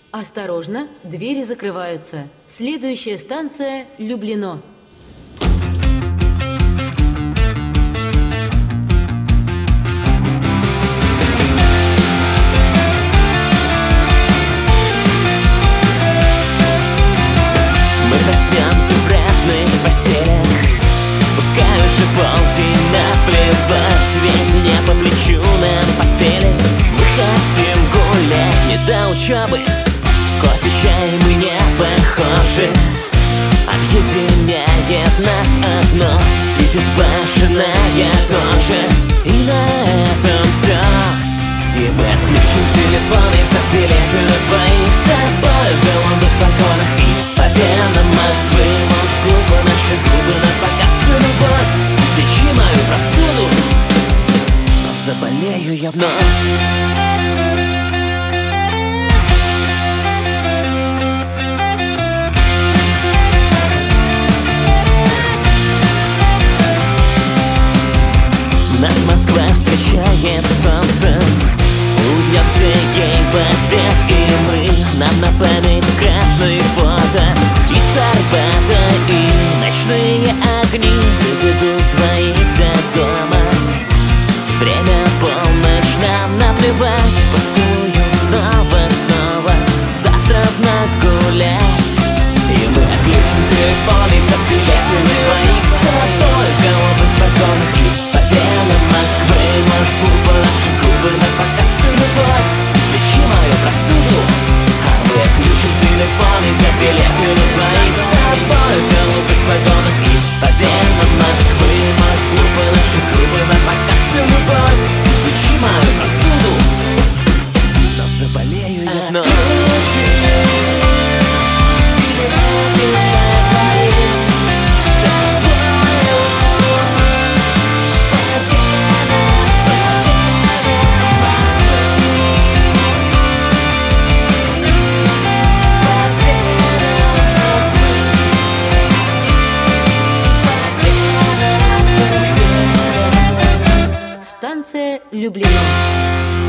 Осторожно, двери закрываются. Следующая станция – Люблино. Мы проснемся в разных постелях, пускай уже полдень, наплевать, ведь не по плечу нам портфели. Мы хотим гулять не до учебы, кофе, чай, мы не похожи. Объединяет нас одно, ты безбашенная тоже. И на этом все. И мы отключим телефоны, взяв билеты на двоих с тобой в голубых вагонах. И по венам Москвы, может, глупо наши губы на показ и любовь. Излечи мою простуду, но заболею я вновь. Нас Москва встречает солнцем, улыбнется ей в ответ. И мы, нам на память красные фото из Арбата. И ночные огни доведут двоих до дома. Время полночь, нам наплевать, поцелуем снова. Завтра вновь гулять. И мы отключим телефон и взяв билеты на двоих с тобой в голубых вагонах. И по венам Москвы, может, глупо наши губы на показ и любовь. Излечи мою простуду, а мы отключим телефон и взяв билеты на двоих с тобой в голубых вагонах. И по венам Москвы, может, глупо наши губы на показ и любовь. Излечи мою простуду, но заболею я вновь. Станция Люблино.